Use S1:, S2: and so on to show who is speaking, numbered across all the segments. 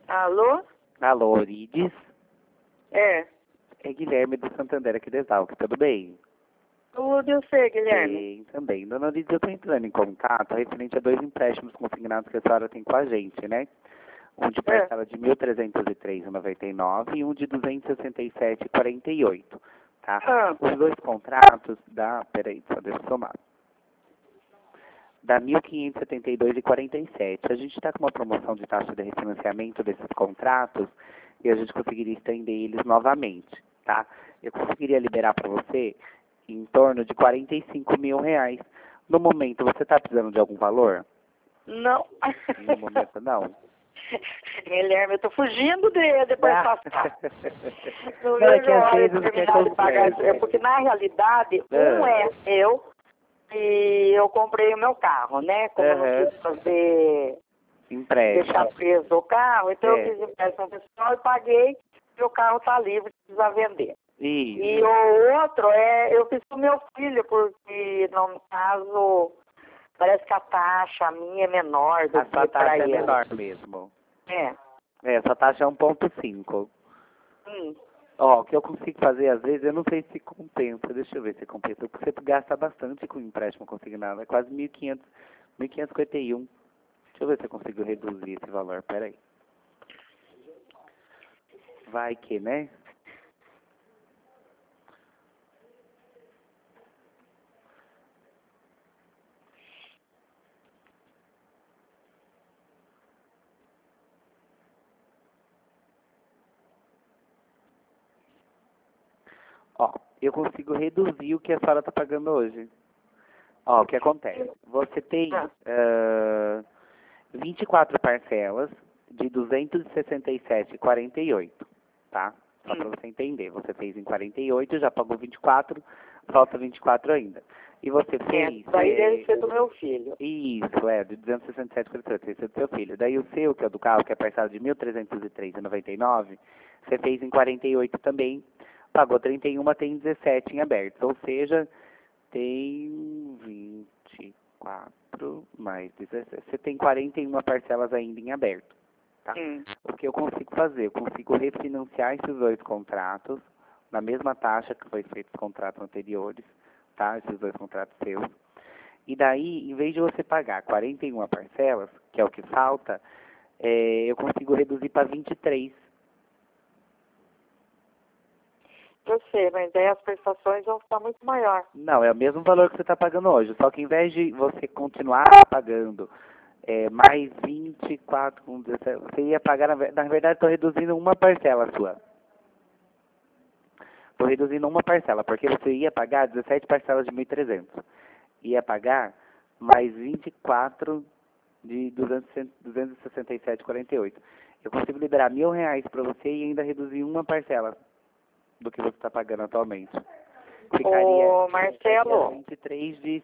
S1: Alô?
S2: Alô, Orides?
S1: É.
S2: É Guilherme do Santander aqui de Exalc, tudo bem?
S1: Tudo eu sei, Guilherme.
S2: Bem, também. Dona Orides, eu estou entrando em contato referente a 2 empréstimos consignados que a senhora tem com a gente, né? Um de parcela de R$ 1.303,99 e um de R$ 267,48, tá?
S1: Ah.
S2: Os 2 contratos dá, peraí, só deixa eu somar. Dá R$ 1.572,47. A gente está com uma promoção de taxa de refinanciamento desses contratos e a gente conseguiria estender eles novamente, tá? Eu conseguiria liberar para você em torno de R$ 45 mil. No momento, você está precisando de algum valor?
S1: Não.
S2: No momento, não.
S1: Guilherme, eu tô fugindo de passar.
S2: Não, é que às vezes o que acontece?
S1: É porque, na realidade, um é eu e eu comprei o meu carro, né? Como eu não quis fazer deixar preso o carro, então eu fiz empréstimo pessoal e paguei e o carro tá livre, precisa vender.
S2: Isso.
S1: E o outro eu fiz pro meu filho, porque no caso parece que a taxa minha é menor do
S2: a
S1: que
S2: sua
S1: para
S2: taxa é
S1: ele.
S2: menor mesmo.
S1: É.
S2: Essa taxa é 1,5. Ó, o que eu consigo fazer às vezes, eu não sei se compensa, deixa eu ver se compensa, porque você gasta bastante com empréstimo consignado, é quase 1.500, 1.551. Deixa eu ver se eu consigo reduzir esse valor, peraí. Vai que, né? Ó, eu consigo reduzir o que a senhora está pagando hoje. Ó, o que acontece? Você tem 24 parcelas de R$ 267,48, tá? Só para você entender. Você fez em 48, já pagou 24, falta 24 ainda. E você fez...
S1: daí deve ser do meu filho.
S2: Isso, de 267,48, esse é do seu filho. Daí o seu, que é o do carro, que é parcela de R$ 1.303,99, você fez em 48 também, pagou 31, tem 17 em aberto. Ou seja, tem 24 mais 17. Você tem 41 parcelas ainda em aberto, tá? O que eu consigo fazer? Eu consigo refinanciar esses 2 contratos na mesma taxa que foi feito os contratos anteriores, tá? Esses 2 contratos seus. E daí, em vez de você pagar 41 parcelas, que é o que falta, eu consigo reduzir para 23.
S1: Eu sei, mas daí as prestações vão ficar muito maior.
S2: Não, é o mesmo valor que você está pagando hoje, só que em vez de você continuar pagando mais 24, com 17, você ia pagar, na verdade, estou reduzindo uma parcela sua. Estou reduzindo uma parcela, porque você ia pagar 17 parcelas de 1.300. Ia pagar mais 24 de 267,48. Eu consigo liberar R$ 1.000 para você e ainda reduzir uma parcela do que você está pagando atualmente. Ficaria
S1: Marcelo,
S2: 23 de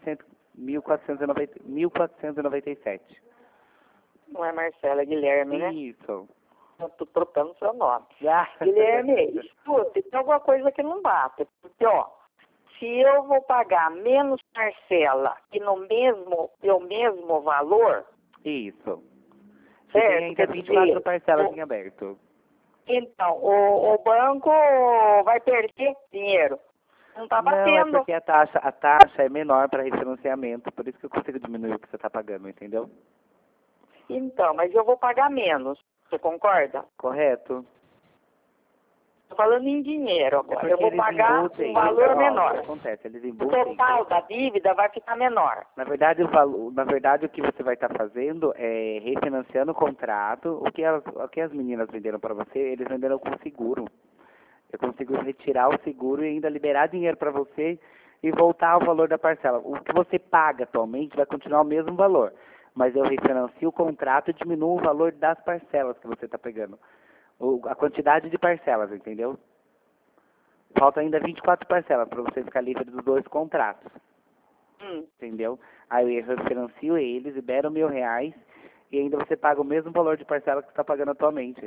S2: 1.497.
S1: Não é Marcelo, é Guilherme, né?
S2: Isso.
S1: Eu tô trocando seu nome. Guilherme, escuta, tem alguma coisa que não bate. Porque, ó, se eu vou pagar menos parcela e no mesmo valor...
S2: Isso. Você tem ainda 24 parcelas em aberto.
S1: Então, o banco vai perder dinheiro. Não tá batendo.
S2: Não, é porque a taxa é menor para refinanciamento, por isso que eu consigo diminuir o que você está pagando, entendeu?
S1: Então, mas eu vou pagar menos. Você concorda?
S2: Correto.
S1: Estou falando em dinheiro agora. Eu vou pagar um valor menor.
S2: O que acontece? Eles
S1: O
S2: embutem.
S1: total da dívida vai ficar menor.
S2: Na verdade, o que você vai estar fazendo é refinanciando o contrato. O que as meninas venderam para você, eles venderam com seguro. Eu consigo retirar o seguro e ainda liberar dinheiro para você e voltar ao valor da parcela. O que você paga atualmente vai continuar o mesmo valor, mas eu refinancio o contrato e diminuo o valor das parcelas que você está pegando. A quantidade de parcelas, entendeu? Falta ainda 24 parcelas para você ficar livre dos 2 contratos. Entendeu? Aí eu refinancio eles, libero R$ 1.000 e ainda você paga o mesmo valor de parcela que você está pagando atualmente.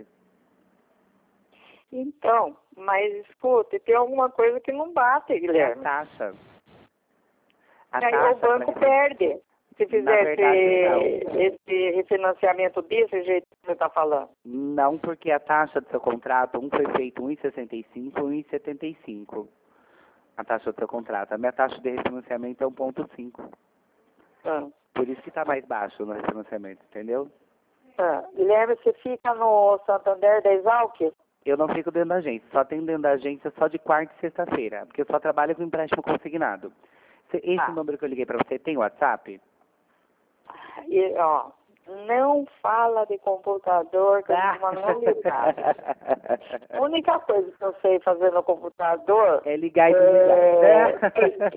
S1: Então, mas escuta, tem alguma coisa que não bate, Guilherme.
S2: É a taxa.
S1: Aí o banco perde. Se fizesse esse refinanciamento desse jeito que você está falando?
S2: Não, porque a taxa do seu contrato, um foi feito 1,65 e 1,75. A taxa do seu contrato. A minha taxa de refinanciamento é 1,5. Por isso que está mais baixo no refinanciamento, entendeu?
S1: Guilherme, você fica no Santander da Exalc?
S2: Eu não fico dentro da agência, só tenho dentro da agência só de quarta e sexta-feira, porque eu só trabalho com empréstimo consignado. Esse número que eu liguei para você tem WhatsApp?
S1: Não fala de computador, que é uma novidade. A única coisa que eu sei fazer no computador
S2: é ligar e desligar.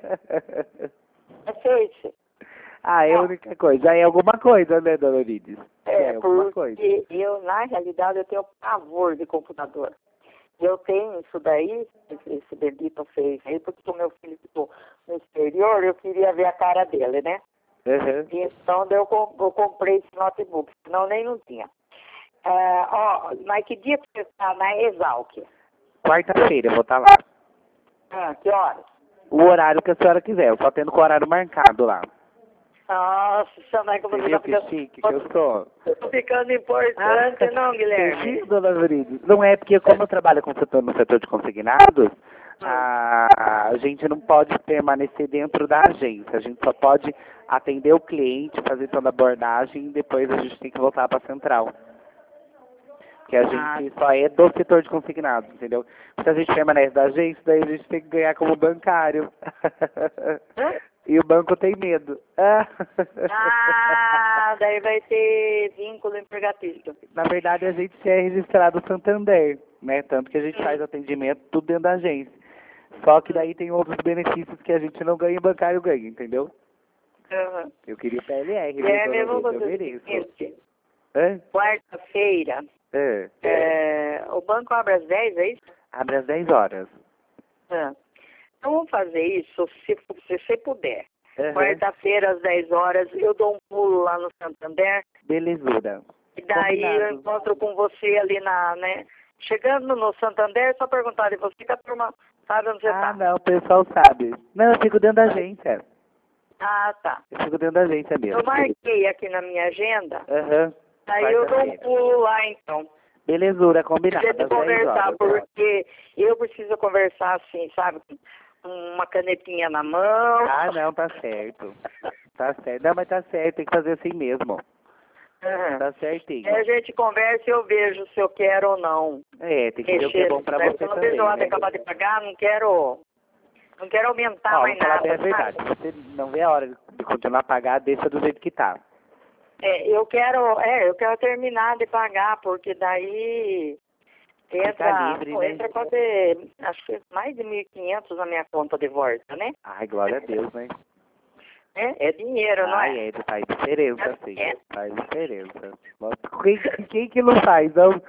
S1: É Face.
S2: É a única coisa. É alguma coisa, né, dona Orides?
S1: É alguma coisa. Eu, na realidade, eu tenho pavor de computador. Eu tenho isso daí, esse bendito Face aí, porque o meu filho ficou no exterior, eu queria ver a cara dele, né? Então eu comprei esse notebook, senão nem não tinha. Mas que dia que você está na Exalc?
S2: Quarta-feira eu vou estar lá.
S1: Que horas?
S2: O horário que a senhora quiser, eu só tendo com o horário marcado lá.
S1: Nossa, mas como você tá ficando...
S2: chique que eu sou?
S1: Eu tô ficando importante, não, Guilherme?
S2: Sim, dona Verides. Não é porque como eu trabalho no setor de consignados, a gente não pode permanecer dentro da agência. A gente só pode atender o cliente, fazer toda a abordagem e depois a gente tem que voltar para a central. Porque a gente só é do setor de consignados, entendeu? Se a gente permanece da agência, daí a gente tem que ganhar como bancário. E o banco tem medo.
S1: Daí vai ter vínculo empregatício.
S2: Na verdade, a gente é registrado Santander, né? Tanto que a gente faz atendimento tudo dentro da agência. Só que daí tem outros benefícios que a gente não ganha e o bancário ganha, entendeu? Eu queria o PLR, eu mereço.
S1: Quarta-feira, o banco abre às 10, é isso?
S2: Abre às 10 horas.
S1: Então vamos fazer isso, se você puder. Quarta-feira, às 10 horas, eu dou um pulo lá no Santander.
S2: Belezura.
S1: E daí eu encontro com você ali né? Chegando no Santander, só perguntar de você que a turma sabe onde você tá.
S2: Não, o pessoal sabe. Não, eu fico dentro da agência.
S1: Tá.
S2: Eu fico dentro da agência mesmo.
S1: Eu marquei aqui na minha agenda. Aí eu dou um pulo lá, então.
S2: Belezura, combinado.
S1: Deixa eu conversar, porque eu preciso conversar assim, sabe? Com uma canetinha na mão.
S2: Não, tá certo. Tá certo. Não, mas tá certo, tem que fazer assim mesmo. Tá certinho.
S1: Aí a gente conversa e eu vejo se eu quero ou não.
S2: Tem que ver o que é bom pra você também,
S1: Talvez eu acabar de pagar, não quero aumentar mais nada.
S2: É verdade, se você não vê a hora de continuar a pagar, deixa do jeito que tá.
S1: Eu quero terminar de pagar, porque daí entra quase, acho que mais de 1.500 na minha conta de volta, né?
S2: Glória a Deus, né?
S1: É dinheiro, não é?
S2: Faz diferença, sim. Faz diferença. Quem que não faz, não?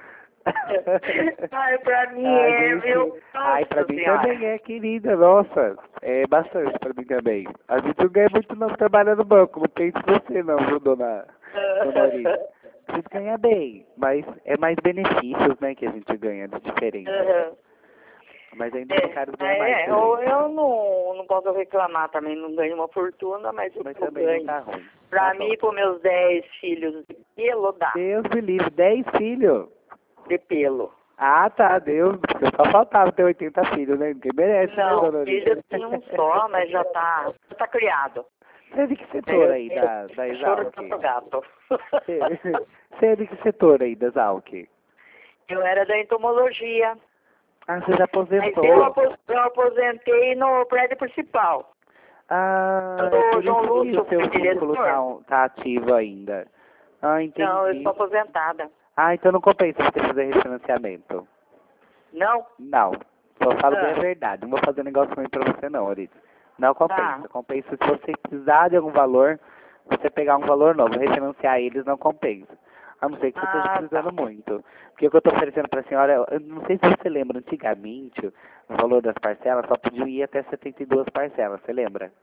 S1: Pra mim viu?
S2: Pra mim também é, querida, nossa. É bastante pra mim também. A gente não ganha muito não trabalhando no banco, não pense você não, viu, dona Maria? A gente ganha bem, mas é mais benefícios, né, que a gente ganha de diferença. Mas ainda não quero ganhar mais.
S1: Eu não posso reclamar também, não ganho uma fortuna, mas eu
S2: também
S1: ganho.
S2: Não tá ruim.
S1: Pra mim, com meus 10 filhos de pelo, dá.
S2: Deus me livre, 10 filhos?
S1: De pelo.
S2: Tá, Deus, só faltava ter 80 filhos, né? Ninguém merece, né, dona Maria?
S1: Filho tem um só, mas já tá criado.
S2: Você é de que setor aí da Exalc?
S1: Gato.
S2: Você é de que setor aí da Exalc?
S1: Eu era da entomologia.
S2: Você já aposentou?
S1: Eu aposentei no prédio principal.
S2: Por isso que o seu vínculo tá ativo ainda. Entendi.
S1: Não, eu sou aposentada.
S2: Então não compensa você fazer refinanciamento.
S1: Não?
S2: Não. Só falo bem a verdade. Não vou fazer negócio ruim pra você não, Aurito. Não compensa. Compensa se você precisar de algum valor, você pegar um valor novo. Refinanciar eles não compensa. A não ser que você esteja precisando muito. Porque o que eu estou oferecendo para a senhora, eu não sei se você lembra, antigamente, o valor das parcelas só podia ir até 72 parcelas, você lembra?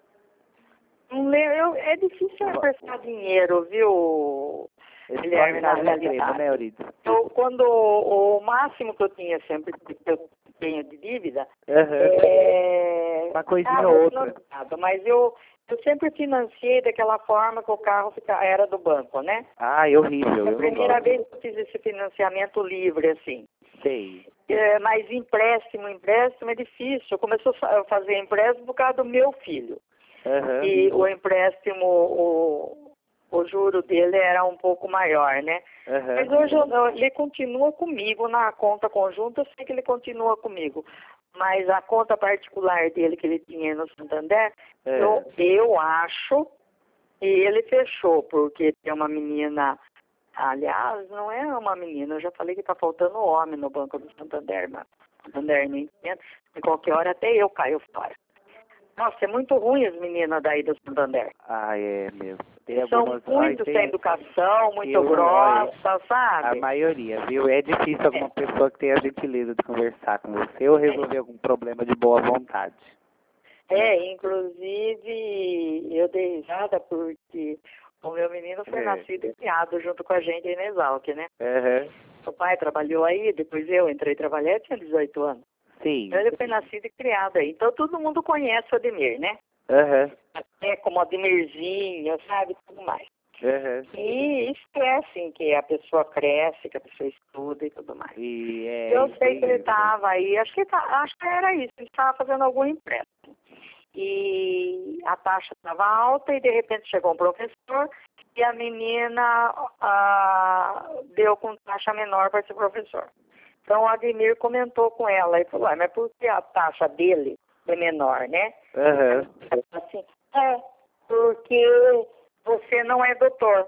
S1: É difícil emprestar dinheiro, viu, Guilherme, na realidade.
S2: Né, Euridice?
S1: Quando o máximo que eu tinha sempre, que eu tenho de dívida,
S2: uma coisinha ou outra.
S1: Mas eu Eu sempre financiei daquela forma que o carro era do banco, né?
S2: Ah, é horrível.
S1: É a primeira vez que eu fiz esse financiamento livre, assim.
S2: Sei.
S1: Mas empréstimo é difícil. Eu comecei a fazer empréstimo por causa do meu filho.
S2: Uhum.
S1: E o empréstimo, o juro dele era um pouco maior, né?
S2: Uhum.
S1: Mas hoje ele continua comigo na conta conjunta, eu sei que ele continua comigo. Mas a conta particular dele que ele tinha no Santander, eu acho que ele fechou, porque tem uma menina, aliás, não é uma menina, eu já falei que está faltando homem no Banco do Santander, mas Santander nem entende, em qualquer hora até eu caio fora. Nossa, é muito ruim as meninas daí do Santander.
S2: Ah, é mesmo. Tem
S1: São
S2: algumas...
S1: muito sem educação, muito grossa, sabe?
S2: A maioria, viu? É difícil alguma pessoa que tenha a gentileza de conversar com você ou resolver algum problema de boa vontade.
S1: Inclusive, eu dei risada porque o meu menino foi nascido e criado junto com a gente aí na Exalc, né?
S2: Uhum.
S1: O pai trabalhou aí, depois eu entrei trabalhar, eu tinha 18 anos.
S2: Sim.
S1: Então ele foi nascido e criado aí. Então todo mundo conhece o Ademir, né?
S2: Uhum.
S1: Até como Ademirzinho, sabe? Tudo mais.
S2: Uhum.
S1: E esquecem que a pessoa cresce, que a pessoa estuda e tudo mais. Eu sei que ele estava aí, acho que era isso, ele estava fazendo algum empréstimo. E a taxa estava alta e de repente chegou um professor e a menina deu com taxa menor para esse professor. Então o Ademir comentou com ela e falou, mas por que a taxa dele é menor, né?
S2: Uhum.
S1: Assim, porque você não é doutor.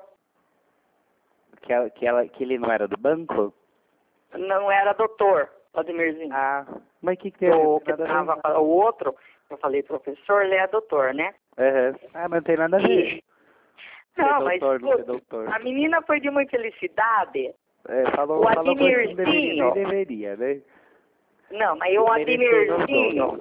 S2: Que ele não era do banco?
S1: Não era doutor, Ademirzinho.
S2: Ah, mas que tem
S1: o outro, eu falei, professor, ele é doutor, né?
S2: Uhum. Ah, mas não tem nada a ver.
S1: Não, mas a menina foi de uma infelicidade.
S2: Falou coisa que não deveria, né?
S1: Não, mas o Ademirzinho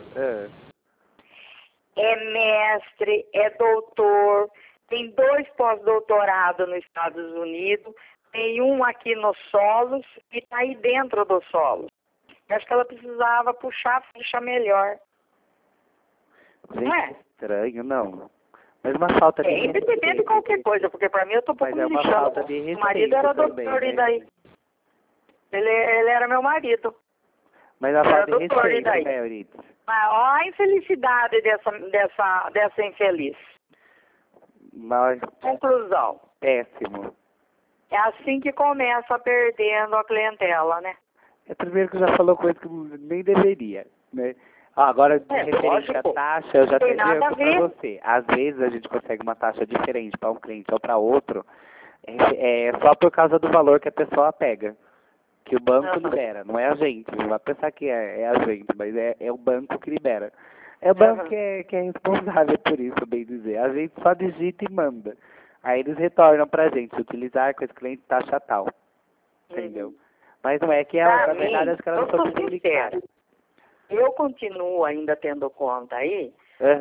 S1: é mestre, é doutor, tem 2 pós-doutorados nos Estados Unidos, tem um aqui no Solos e está aí dentro do Solos. Acho que ela precisava puxar a ficha melhor.
S2: Gente, não é? Estranho, não. Mas uma falta de respeito.
S1: Independente de qualquer coisa, porque para mim eu tô pouco me lixando.
S2: Mas é uma falta de respeito.
S1: O marido era doutor
S2: também,
S1: e daí. Ele era meu marido.
S2: Mas a falta de respeito, né, Euridice?
S1: Mas olha a infelicidade dessa infeliz.
S2: Mas...
S1: Conclusão.
S2: Péssimo.
S1: É assim que começa perdendo a clientela, né?
S2: Primeiro que já falou coisa que nem deveria, né? Agora, referente à taxa, eu já tenho para você. Às vezes a gente consegue uma taxa diferente para um cliente ou para outro, só por causa do valor que a pessoa pega. Que o banco libera, não é a gente. Não vai pensar que é a gente, mas é o banco que libera. É o banco que é responsável por isso, bem dizer. A gente só digita e manda. Aí eles retornam pra gente, utilizar com esse cliente taxa tal. Entendeu? Mas não é que na verdade acho que elas são delicadas.
S1: Eu continuo ainda tendo conta aí,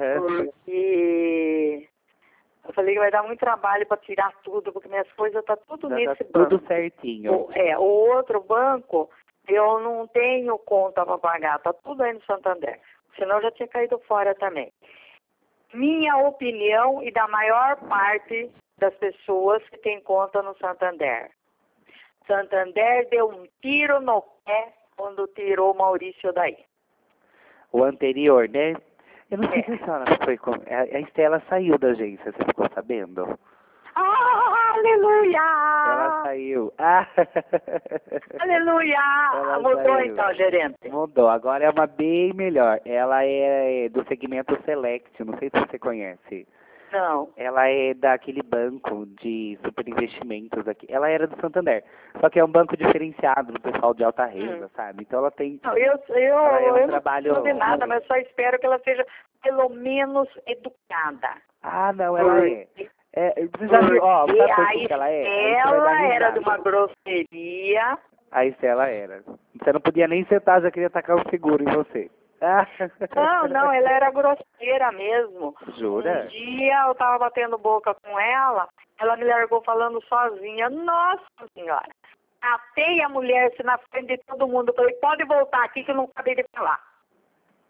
S1: porque eu falei que vai dar muito trabalho para tirar tudo, porque minhas coisas estão tudo nesse banco.
S2: Tudo certinho.
S1: O outro banco, eu não tenho conta para pagar, está tudo aí no Santander. Senão eu já tinha caído fora também. Minha opinião e da maior parte das pessoas que têm conta no Santander. Santander deu um tiro no pé quando tirou o Maurício daí.
S2: O anterior, né? Eu não sei se a senhora foi com... A Estela saiu da agência, você ficou sabendo?
S1: Aleluia!
S2: Ela saiu.
S1: Aleluia! Mudou então, gerente?
S2: Mudou, agora é uma bem melhor. Ela é do segmento Select, não sei se você conhece.
S1: Não.
S2: Ela é daquele banco de superinvestimentos aqui. Ela era do Santander. Só que é um banco diferenciado do pessoal de alta renda, sabe? Então ela tem...
S1: Não, eu não sei nada, mas só espero que ela seja pelo menos educada.
S2: Ah, não, ela é. Você já viu, sabe por que ela é?
S1: Ela era de uma grosseria.
S2: A Estela era. Você não podia nem sentar, já queria tacar um seguro em você.
S1: Não, ela era grosseira mesmo.
S2: Jura?
S1: Um dia eu tava batendo boca com ela me largou falando sozinha. Nossa Senhora! Catei a mulher assim na frente de todo mundo. Falei, pode voltar aqui que eu não acabei de falar.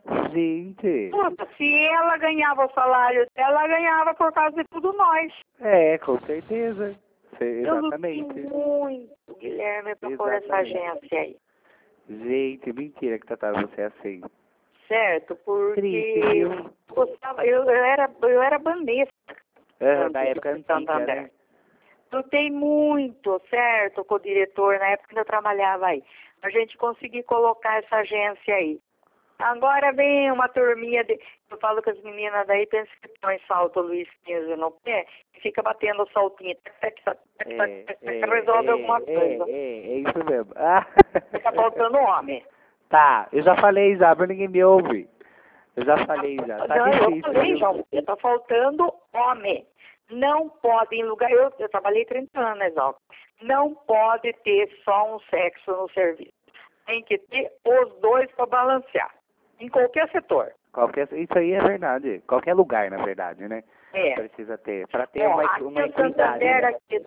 S2: Gente.
S1: Puta, se ela ganhava o salário dela, ela ganhava por causa de tudo nós.
S2: É, com certeza.
S1: Eu
S2: Exatamente.
S1: lutei muito, Guilherme, por essa agência aí.
S2: Gente, mentira que trataram você assim.
S1: Certo, porque
S2: Triste, viu?
S1: eu era bandista.
S2: Da época antiga, né?
S1: Lutei muito, certo, com o diretor, na época que eu trabalhava aí. A gente conseguiu colocar essa agência aí. Agora vem uma turminha de... Eu falo que as meninas daí pensam que põe salto Luiz XV no pé e fica batendo o saltinho. Resolve alguma coisa.
S2: É isso mesmo.
S1: Fica faltando homem.
S2: Tá, eu já falei já, mas ninguém me ouve. Eu já falei já. Tá difícil.
S1: Eu falei já, tá faltando homem. Não pode, em lugar... Eu trabalhei 30 anos, Exalco. Não pode ter só um sexo no serviço. Tem que ter os dois para balancear. Em qualquer setor.
S2: Isso aí é verdade. Qualquer lugar, na verdade, né?
S1: É.
S2: Precisa ter. Para ter uma equidade.
S1: Santander, né? Aqui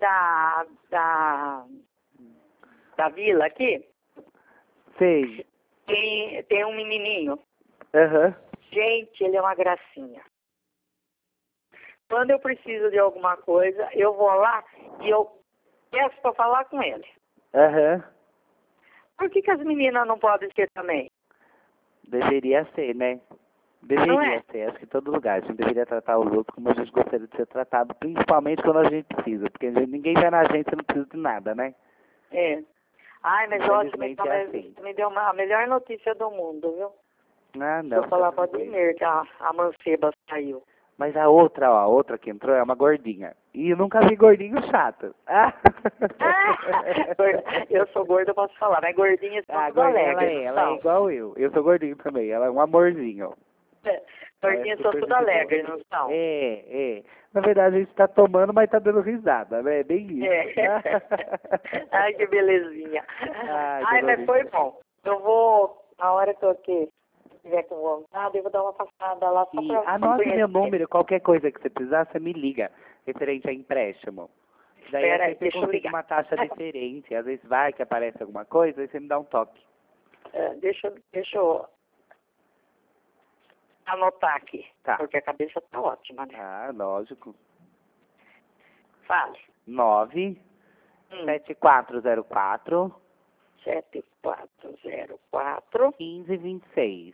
S1: da vila aqui.
S2: Sei.
S1: Tem um menininho.
S2: Aham.
S1: Gente, ele é uma gracinha. Quando eu preciso de alguma coisa, eu vou lá e eu peço para falar com ele.
S2: Aham.
S1: Por que as meninas não podem ser também?
S2: Deveria ser, né? Deveria ser. Acho que em todo lugar. A gente deveria tratar os outros como a gente gostaria de ser tratado, principalmente quando a gente precisa. Porque ninguém vai na gente e não precisa de nada, né?
S1: É. Ai, mas ótimo,
S2: assim.
S1: me deu a melhor notícia do mundo, viu?
S2: Ah, não.
S1: Deixa eu falar pra Ademir que a manceba saiu.
S2: Mas a outra que entrou é uma gordinha. E eu nunca vi gordinho chato.
S1: Eu sou gorda, eu posso falar, mas gordinha são tudo alegre.
S2: Ela é igual eu. Eu sou gordinho também. Ela é um amorzinho.
S1: Gordinha são tudo alegre, não são?
S2: É. Na verdade, a gente tá tomando, mas tá dando risada, né? É bem isso.
S1: Ai, que belezinha. Ai, mas foi bom. Eu vou, na hora que eu estiver com vontade, eu vou dar uma passada lá só pra
S2: anote meu número, qualquer coisa que você precisar, você me liga, referente a empréstimo. Daí
S1: Espera,
S2: você consegue uma taxa diferente. Às vezes vai que aparece alguma coisa, aí você me dá um toque.
S1: Deixa eu anotar aqui,
S2: tá.
S1: Porque a cabeça tá ótima, né?
S2: Ah, lógico.
S1: Fale.
S2: 7404
S1: 7404
S2: 1526.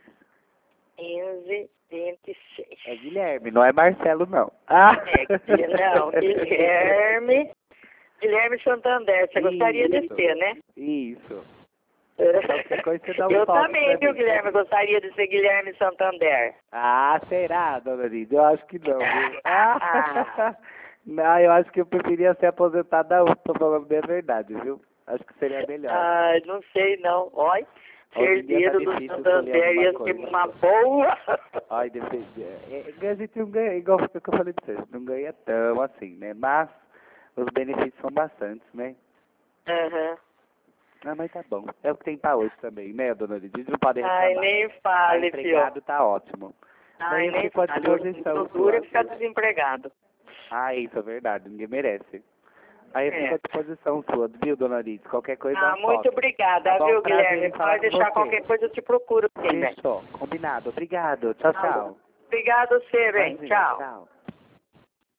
S1: 1526.
S2: É Guilherme, não é Marcelo, não.
S1: Não, Guilherme Santander. Você gostaria de ser, né?
S2: Isso.
S1: Eu também, viu, Guilherme? Gostaria de ser Guilherme Santander.
S2: Será, dona Lídia? Eu acho que não, viu? Não, eu acho que eu preferia ser aposentado da USP, tô falando bem a verdade, viu? Acho que seria melhor.
S1: Não sei não. Olha, herdeiro do Santander ia ser uma boa.
S2: Olha, a gente não ganha, igual o que eu falei pra vocês, não ganha tão assim, né? Mas os benefícios são bastantes, né? Mas tá bom. É o que tem pra hoje também, né, dona Lídia? A gente não pode reclamar.
S1: Nem fale,
S2: filho. Empregado tá ótimo.
S1: Nem fale. O duro é ficar desempregado.
S2: Isso é verdade. Ninguém merece. Aí eu fico à disposição sua, viu, dona Lídia? Qualquer coisa.
S1: Muito obrigada, viu, Guilherme? Pode deixar qualquer coisa, eu te procuro.
S2: Fechou. Combinado. Obrigado. Tchau, tchau.
S1: Obrigado, você, bem. Tchau.